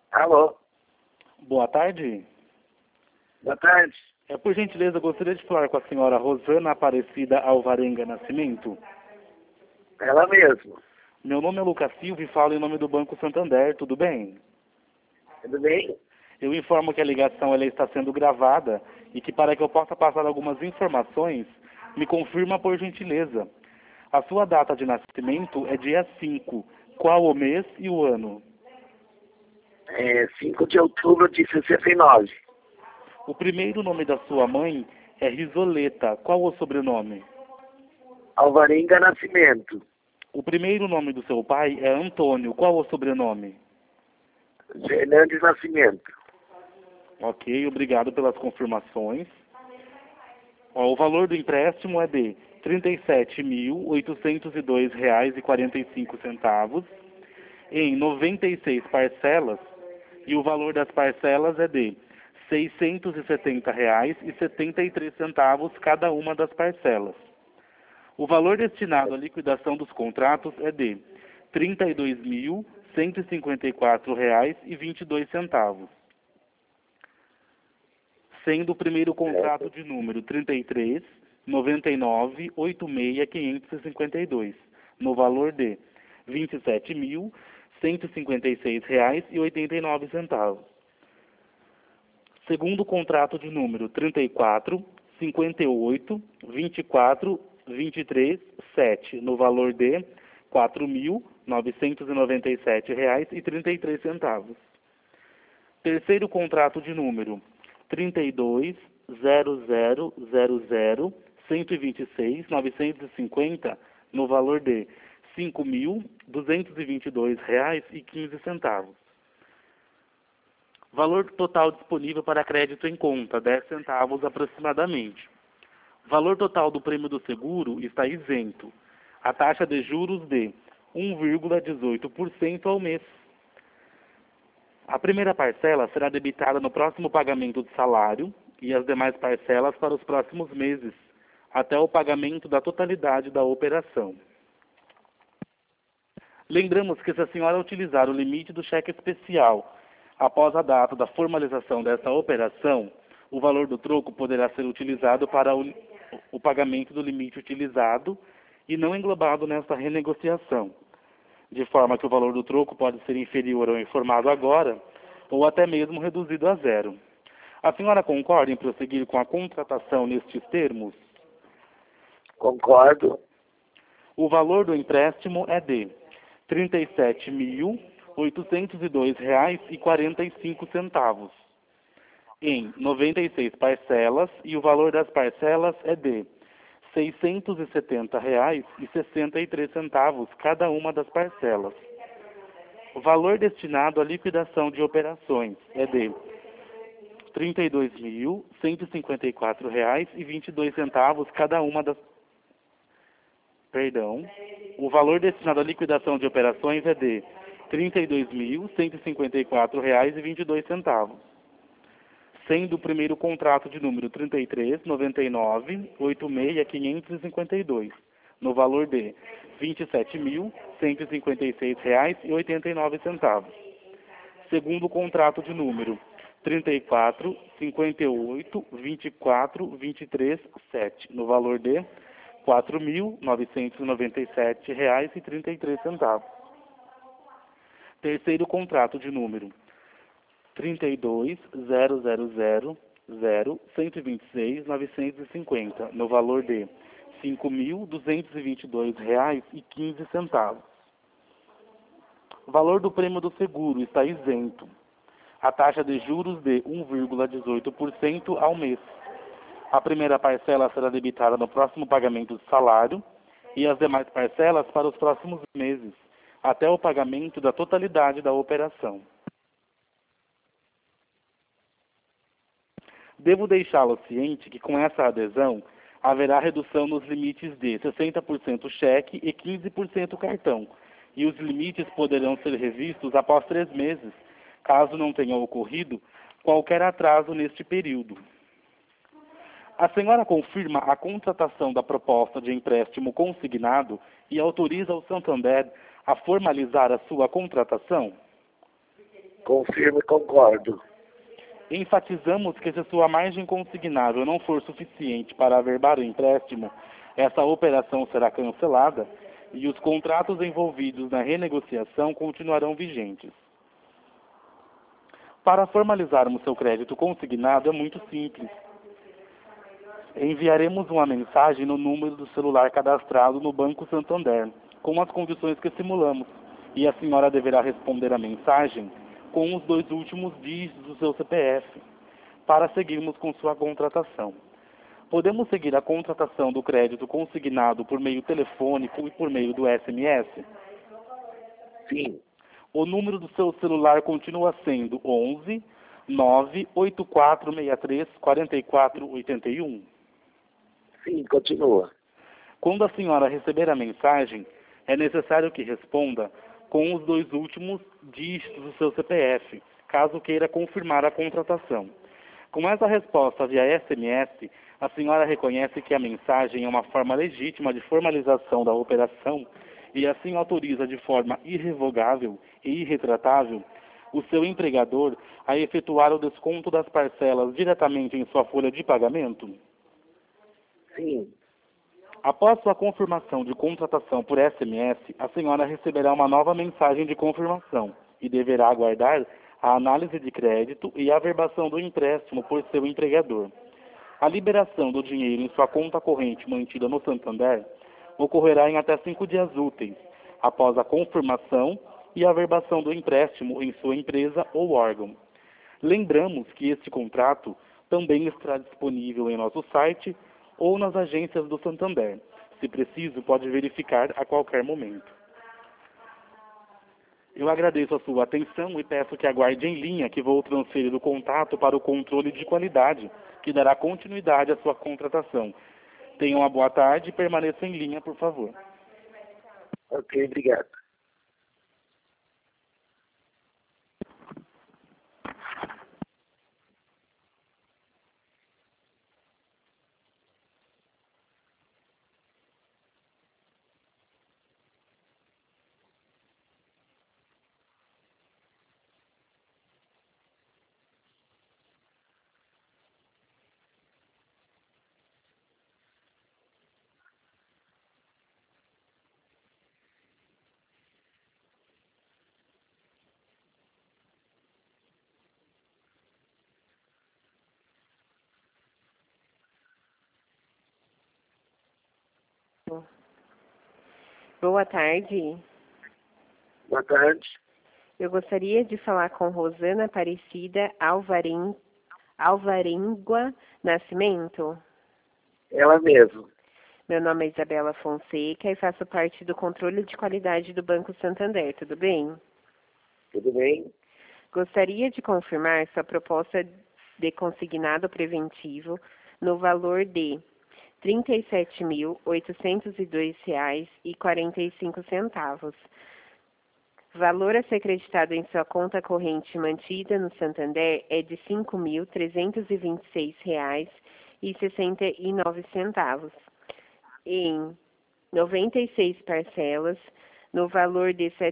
Alô, Boa tarde. boa tarde. Por gentileza, gostaria de falar com a senhora Rosana Aparecida Alvarenga Nascimento. Ela mesmo. Meu nome é Lucas Silva e falo em nome do Banco Santander, tudo bem? Tudo bem? Eu informo que a ligação ela está sendo gravada e que para que eu possa passar algumas informações, me confirma por gentileza. A sua data de nascimento é dia 5. Qual o mês e o ano? 5 de outubro de 69. O primeiro nome da sua mãe é Risoleta. Qual o sobrenome? Alvarenga Nascimento. O primeiro nome do seu pai é Antônio. Qual o sobrenome? Fernandes Nascimento. Ok, obrigado pelas confirmações. O valor do empréstimo é de R$ 37.802,45 em 96 parcelas e o valor das parcelas é de R$ 670,73 cada uma das parcelas. O valor destinado à liquidação dos contratos é de R$ 32.154,22, sendo o primeiro contrato de número 33.99.86.552, no valor de R$ 27.156,89. Segundo contrato de número 34.58.24.23.7, no valor de R$ 4.997,33. Terceiro contrato de número 32.00.00.126.950, no valor de R$ 5.222,15. Valor total disponível para crédito em conta, 10 centavos aproximadamente. Valor total do prêmio do seguro está isento. A taxa de juros de 1,18% ao mês. A primeira parcela será debitada no próximo pagamento do salário e as demais parcelas para os próximos meses, até o pagamento da totalidade da operação. Lembramos que se a senhora utilizar o limite do cheque especial após a data da formalização dessa operação, o valor do troco poderá ser utilizado para o pagamento do limite utilizado e não englobado nesta renegociação, de forma que o valor do troco pode ser inferior ao informado agora ou até mesmo reduzido a zero. A senhora concorda em prosseguir com a contratação nestes termos? Concordo. O valor do empréstimo é de R$ 37.802,45 em 96 parcelas e o valor das parcelas é de R$ 670,63 cada uma das parcelas. O valor destinado à liquidação de operações é de R$ 32.154,22 cada uma das... O valor destinado à liquidação de operações é de R$ 32.154,22, sendo o primeiro contrato de número 33.99.86.552, no valor de R$ 27.156,89. Segundo contrato de número 34.58.24.23.7, no valor de R$ 4.997,33. Terceiro contrato de número 32.000.126.950, no valor de R$ 5.222,15. O valor do prêmio do seguro está isento. A taxa de juros de 1,18% ao mês. A primeira parcela será debitada no próximo pagamento do salário e as demais parcelas para os próximos meses, até o pagamento da totalidade da operação. Devo deixá-lo ciente que com essa adesão haverá redução nos limites de 60% cheque e 15% cartão, e os limites poderão ser revistos após 3 meses, caso não tenha ocorrido qualquer atraso neste período. A senhora confirma a contratação da proposta de empréstimo consignado e autoriza o Santander a formalizar a sua contratação? Confirmo e concordo. Enfatizamos que se sua margem consignável não for suficiente para averbar o empréstimo, essa operação será cancelada e os contratos envolvidos na renegociação continuarão vigentes. Para formalizarmos seu crédito consignado é muito simples. Enviaremos uma mensagem no número do celular cadastrado no Banco Santander, com as condições que simulamos, e a senhora deverá responder a mensagem com os 2 últimos dígitos do seu CPF, para seguirmos com sua contratação. Podemos seguir a contratação do crédito consignado por meio telefônico e por meio do SMS? Sim, O número do seu celular continua sendo 11 98463 4481. sim, continua. Quando a senhora receber a mensagem, é necessário que responda com os 2 últimos dígitos do seu CPF, caso queira confirmar a contratação. Com essa resposta via SMS, a senhora reconhece que a mensagem é uma forma legítima de formalização da operação e assim autoriza de forma irrevogável e irretratável o seu empregador a efetuar o desconto das parcelas diretamente em sua folha de pagamento? Sim, Após sua confirmação de contratação por SMS, a senhora receberá uma nova mensagem de confirmação e deverá aguardar a análise de crédito e a averbação do empréstimo por seu empregador. A liberação do dinheiro em sua conta corrente mantida no Santander ocorrerá em até 5 dias úteis, após a confirmação e a averbação do empréstimo em sua empresa ou órgão. Lembramos que este contrato também estará disponível em nosso site ou nas agências do Santander. Se preciso, pode verificar a qualquer momento. Eu agradeço a sua atenção e peço que aguarde em linha que vou transferir o contato para o controle de qualidade, que dará continuidade à sua contratação. Tenha uma boa tarde e permaneça em linha, por favor. ok, obrigado. Boa tarde. Boa tarde. Eu gostaria de falar com Rosana Aparecida Alvaringua Nascimento. Ela mesmo. Meu nome é Isabela Fonseca e faço parte do controle de qualidade do Banco Santander, tudo bem? Tudo bem? Gostaria de confirmar sua proposta de consignado preventivo no valor de R$ 37.802,45. Valor a ser creditado em sua conta corrente mantida no Santander é de R$ 5.326,69, em 96 parcelas, no valor de R$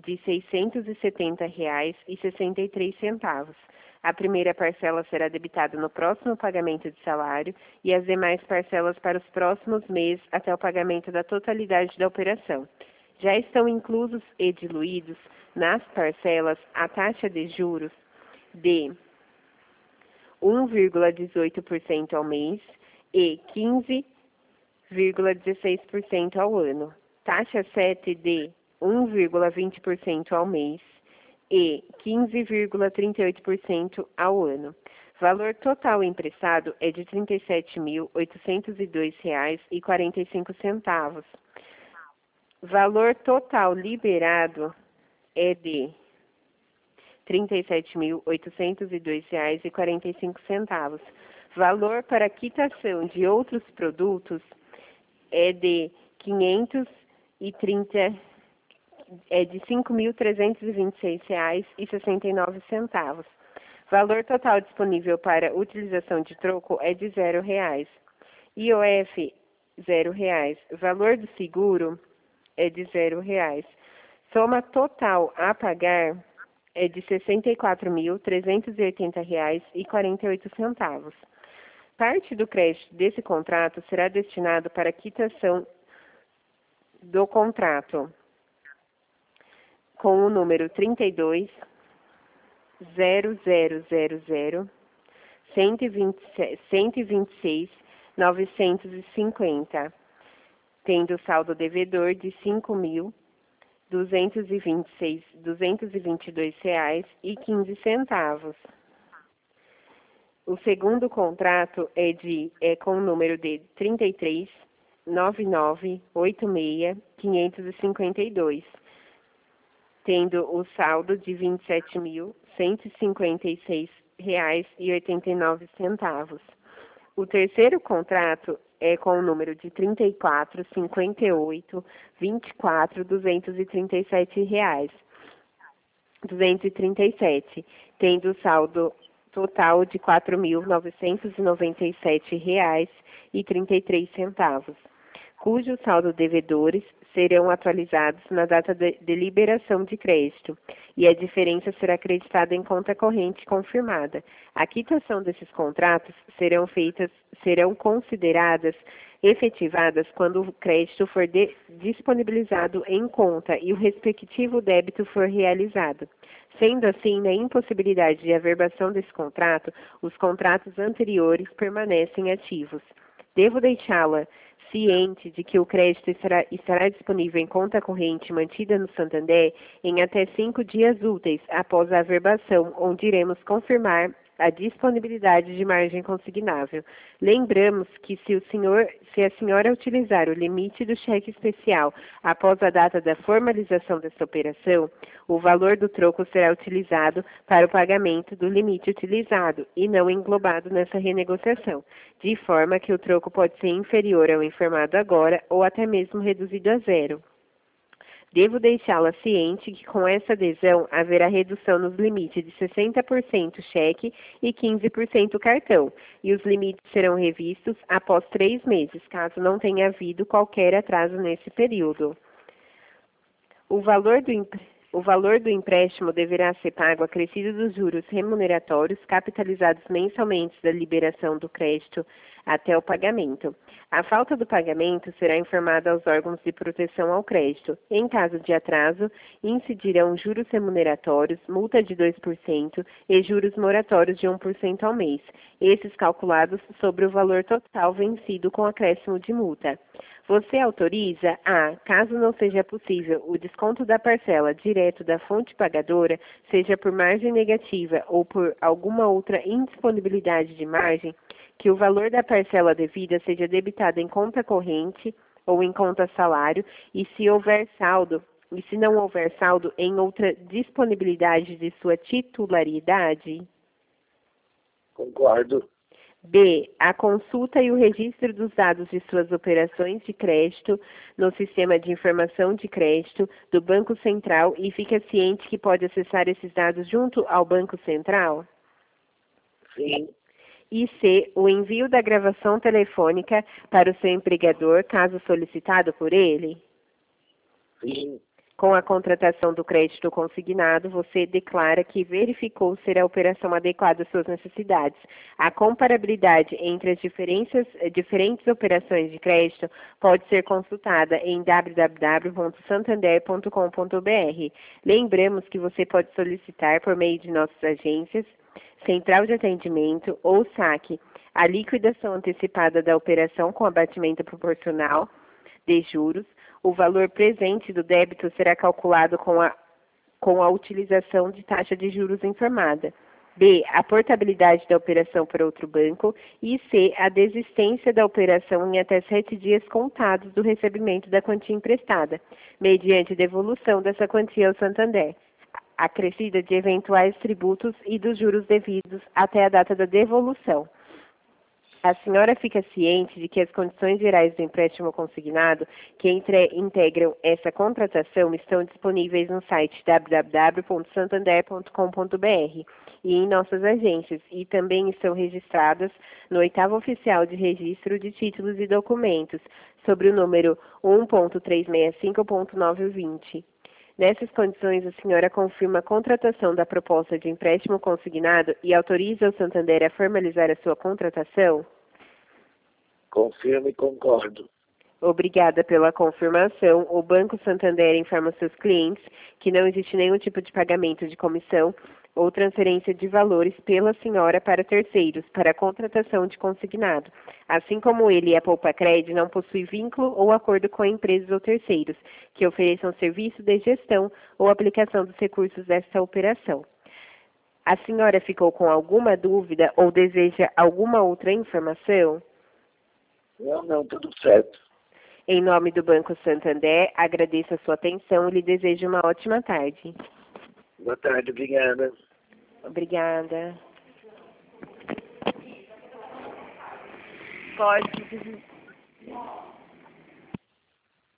670,63. A primeira parcela será debitada no próximo pagamento de salário e as demais parcelas para os próximos meses até o pagamento da totalidade da operação. Já estão inclusos e diluídos nas parcelas a taxa de juros de 1,18% ao mês e 15,16% ao ano. Taxa 7 de 1,20% ao mês e 15,38% ao ano. Valor total emprestado é de R$ 37.802,45. Valor total liberado é de R$ 37.802,45. Valor para quitação de outros produtos é de R$ 5.326,69. Valor total disponível para utilização de troco é de R$ 0,00. IOF, R$ 0,00. Valor do seguro é de R$ 0,00. Soma total a pagar é de R$ 64.380,48. Parte do crédito desse contrato será destinado para a quitação do contrato com o número 32 0000 126 950, tendo saldo devedor de R$ 5.222,15. O segundo contrato é com o número de 33 9986 552, tendo o saldo de R$ 27.156,89. O terceiro contrato é com o número de 34 58 24 237, tendo o saldo total de R$ 4.997,33, cujos saldos devedores serão atualizados na data de liberação de crédito, e a diferença será acreditada em conta corrente confirmada. A quitação desses contratos serão consideradas efetivadas quando o crédito for disponibilizado em conta e o respectivo débito for realizado. Sendo assim, na impossibilidade de averbação desse contrato, os contratos anteriores permanecem ativos. Devo deixá-la ciente de que o crédito estará disponível em conta corrente mantida no Santander em até 5 dias úteis após a averbação, onde iremos confirmar a disponibilidade de margem consignável. Lembramos que se a senhora utilizar o limite do cheque especial após a data da formalização desta operação, o valor do troco será utilizado para o pagamento do limite utilizado e não englobado nessa renegociação, de forma que o troco pode ser inferior ao informado agora ou até mesmo reduzido a zero. Devo deixá-la ciente que com essa adesão haverá redução nos limites de 60% cheque e 15% cartão, e os limites serão revistos após 3 meses, caso não tenha havido qualquer atraso nesse período. O valor do empréstimo deverá ser pago acrescido dos juros remuneratórios capitalizados mensalmente da liberação do crédito até o pagamento. A falta do pagamento será informada aos órgãos de proteção ao crédito. Em caso de atraso, incidirão juros remuneratórios, multa de 2% e juros moratórios de 1% ao mês, esses calculados sobre o valor total vencido com acréscimo de multa. Você autoriza a, caso não seja possível, o desconto da parcela direto da fonte pagadora, seja por margem negativa ou por alguma outra indisponibilidade de margem, que o valor da parcela devida seja debitado em conta corrente ou em conta salário, e se não houver saldo, em outra disponibilidade de sua titularidade? Concordo. B. A consulta e o registro dos dados de suas operações de crédito no Sistema de Informação de Crédito do Banco Central e fica ciente que pode acessar esses dados junto ao Banco Central? Sim. E C. O envio da gravação telefônica para o seu empregador, caso solicitado por ele? Sim. Com a contratação do crédito consignado, você declara que verificou ser a operação adequada às suas necessidades. A comparabilidade entre as diferentes operações de crédito pode ser consultada em www.santander.com.br. Lembramos que você pode solicitar por meio de nossas agências, central de atendimento ou saque a liquidação antecipada da operação com abatimento proporcional de juros. O valor presente do débito será calculado com a utilização de taxa de juros informada. B. A portabilidade da operação para outro banco. E C. A desistência da operação em até 7 dias contados do recebimento da quantia emprestada, mediante devolução dessa quantia ao Santander, acrescida de eventuais tributos e dos juros devidos até a data da devolução. A senhora fica ciente de que as condições gerais do empréstimo consignado que integram essa contratação estão disponíveis no site www.santander.com.br e em nossas agências, e também estão registradas no 8º Oficial de Registro de Títulos e Documentos, sobre o número 1.365.920. Nessas condições, a senhora confirma a contratação da proposta de empréstimo consignado e autoriza o Santander a formalizar a sua contratação? Confirmo e concordo. Obrigada pela confirmação. O Banco Santander informa seus clientes que não existe nenhum tipo de pagamento de comissão ou transferência de valores pela senhora para terceiros, para a contratação de consignado. Assim como ele e a Poupacred não possuem vínculo ou acordo com empresas ou terceiros que ofereçam serviço de gestão ou aplicação dos recursos desta operação. A senhora ficou com alguma dúvida ou deseja alguma outra informação? Não, tudo certo. Em nome do Banco Santander, agradeço a sua atenção e lhe desejo uma ótima tarde. Boa tarde, obrigada. Obrigada. Pode.